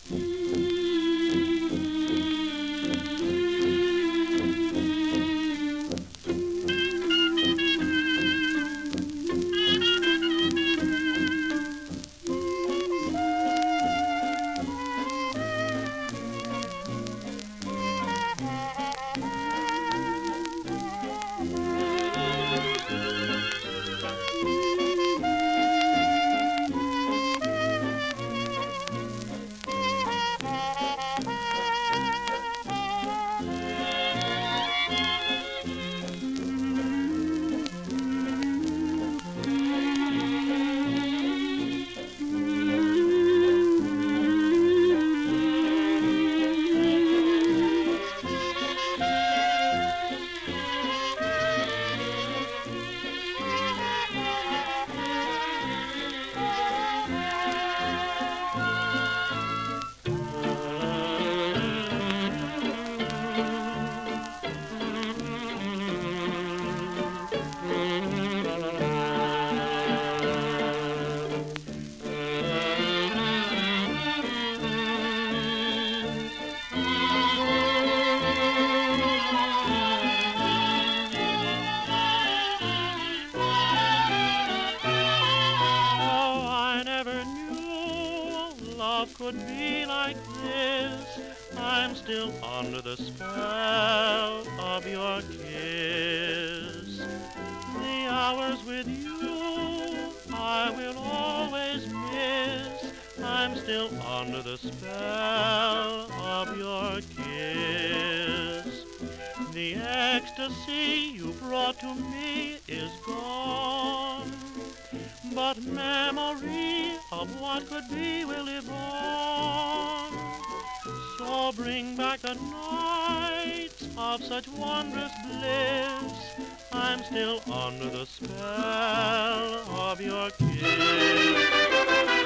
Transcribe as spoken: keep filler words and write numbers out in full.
Love could be like this. I'm still under the spell of your kiss. The hours with you I will always miss. I'm still under the spell of your kiss. The ecstasy you brought to me is gone, but memory of what could be will live on. So bring back the nights of such wondrous bliss. I'm still under the spell of your kiss.